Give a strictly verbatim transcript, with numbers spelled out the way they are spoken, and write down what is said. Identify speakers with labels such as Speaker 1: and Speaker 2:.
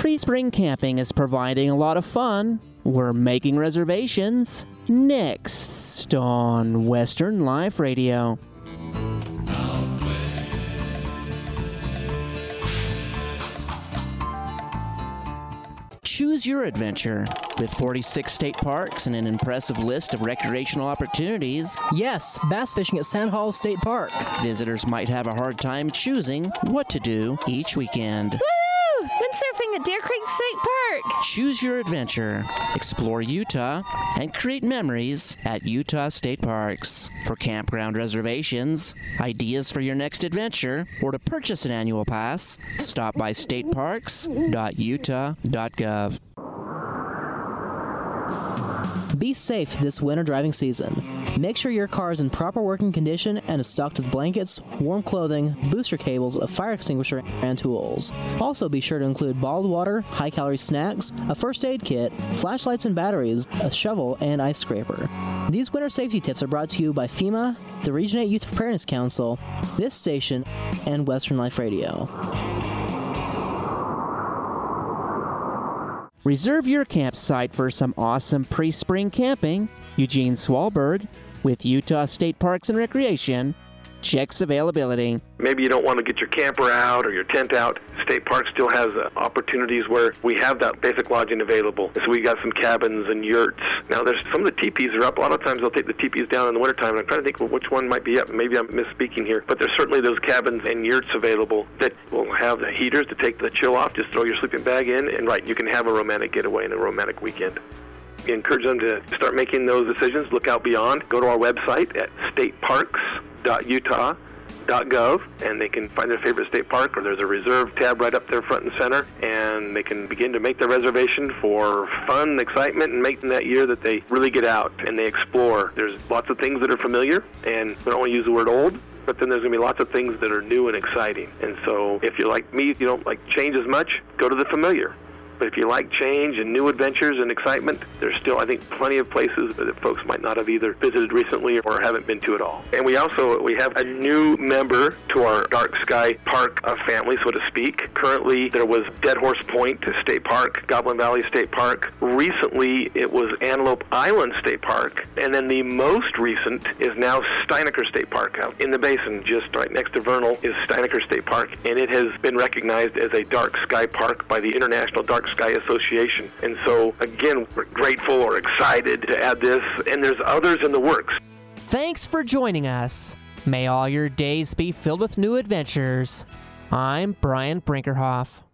Speaker 1: Pre-spring camping is providing a lot of fun. We're making reservations next on Western Life Radio. Choose your adventure. With forty-six state parks and an impressive list of recreational opportunities,
Speaker 2: Yes, bass fishing at Sand Hall State Park.
Speaker 1: visitors might have a hard time choosing what to do each weekend.
Speaker 3: Woo! Windsurfing at Deer Creek State Park.
Speaker 1: Choose your adventure, explore Utah, and create memories at Utah State Parks. For campground reservations, ideas for your next adventure, or to purchase an annual pass, stop by state parks dot utah dot gov.
Speaker 2: Be safe this winter driving season. Make sure your car is in proper working condition and is stocked with blankets, warm clothing, booster cables, a fire extinguisher, and tools. Also be sure to include bottled water, high-calorie snacks, a first aid kit, flashlights and batteries, a shovel, and ice scraper. These winter safety tips are brought to you by FEMA, the Region eight Youth Preparedness Council, this station, and Western Life Radio.
Speaker 1: Reserve your campsite for some awesome pre-spring camping. Eugene Swalberg with Utah State Parks and Recreation checks availability.
Speaker 4: Maybe you don't want to get your camper out or your tent out. State Park still has uh, opportunities where we have that basic lodging available. So we got some cabins and yurts. Now, there's some of the teepees are up. A lot of times they'll take the teepees down in the wintertime, and I'm trying to think, well, which one might be up. Maybe I'm misspeaking here. But there's certainly those cabins and yurts available that will have the heaters to take the chill off. Just throw your sleeping bag in, and right, you can have a romantic getaway and a romantic weekend. We encourage them to start making those decisions. Look out beyond. Go to our website at state parks dot utah dot gov, and they can find their favorite state park, or there's a reserve tab right up there front and center, and they can begin to make their reservation for fun, excitement, and making that year that they really get out and they explore. There's lots of things that are familiar, and we don't want to use the word old, but then there's going to be lots of things that are new and exciting. And so if you're like me, you don't like change as much, go to the familiar. But if you like change and new adventures and excitement, there's still, I think, plenty of places that folks might not have either visited recently or haven't been to at all. And we also, we have a new member to our Dark Sky Park uh, family, so to speak. Currently, there was Dead Horse Point State Park, Goblin Valley State Park. Recently, it was Antelope Island State Park. And then the most recent is now Steinecker State Park. Out in the basin, just right next to Vernal, is Steinecker State Park. And it has been recognized as a Dark Sky Park by the International Dark Sky Association. And so, again, we're grateful or excited to add this, and there's others in the works.
Speaker 1: Thanks for joining us. May all your days be filled with new adventures. I'm Brian Brinkerhoff.